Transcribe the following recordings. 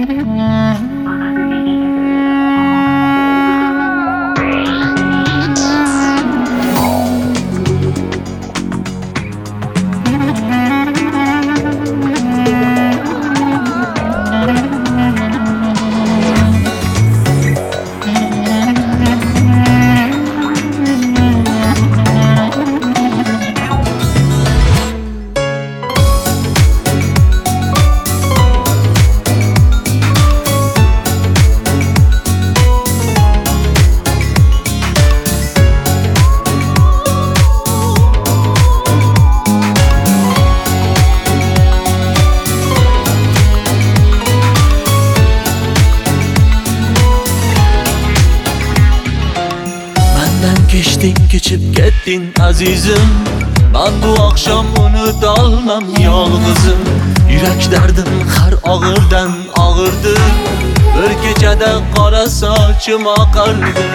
Kechib ketding azizim, men bu oqshom unutolmam yolg'izim. Yurak dardim har og'irdan og'irdi, bir kechada qora sochim oqardi.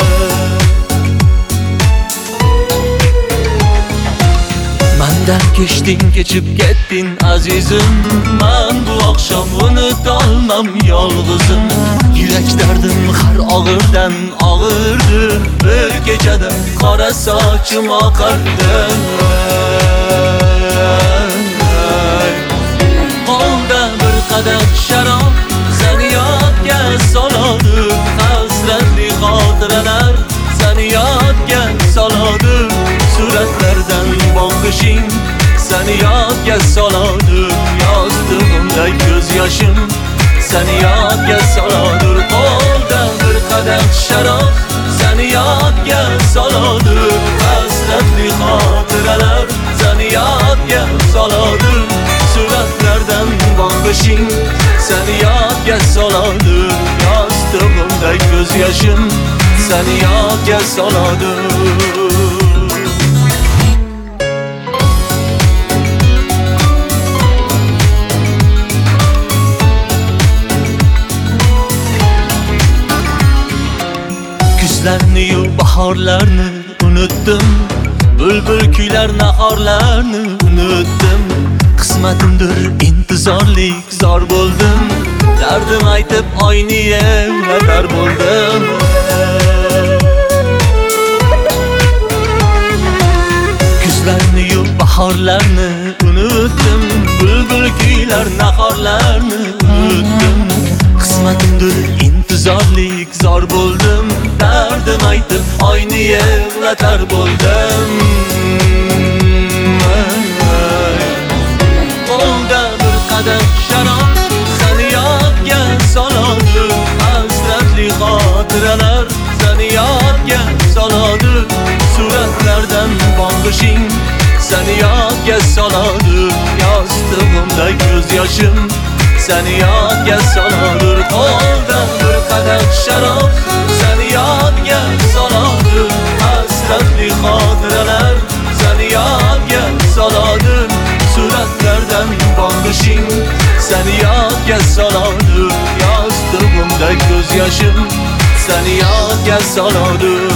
Mendan kechib ketding azizim, men bu oqshom unutolmam yolg'izim. Yurak dardim har og'irdan og'irdi, bir kechada qora sochim oqardi. Qo'lda bir qadah sharob seni yodga soladi, hasratli xotiralar seni yodga soladi. Suratlardan boqishing seni yodga soladi, yostig'imda ko'z yoshim seni yodga soladi. Qo'lda bir qadah sharob seni yodga soladi, hasratli xotiralar seni yodga soladi. Suratlardan boqishing seni yodga soladi, yostig'imda ko'z yoshim seni yodga soladi. Kuzlarni-yu bahorlarni unutdim, bulbul kuylar nahorlarni unutdim. Qismatimdir intizorlik zor bo'ldim, dardim aytib oyni evlatar bo'ldim. Kuzlarni-yu bahorlarni unutdim, bulbul kuylar nahorlarni unutdim. Qismatimdir intizorlik zor bo'ldim, dardim aytib oyni yig'latar bo'ldim. Qo'lda bir qadah sharob seni yodga soladi, hasratli xotiralar seni yodga soladi. Suratlardan boqishing seni yodga soladi, yostig'imda ko'z yoshim seni yodga soladi. Qo'lda bir qadah sharob seni yodga soladi, hasratli xotiralar seni yodga soladi. Suratlardan boqishing seni yodga soladi, yostig'imda ko'z yoshim seni yodga soladi.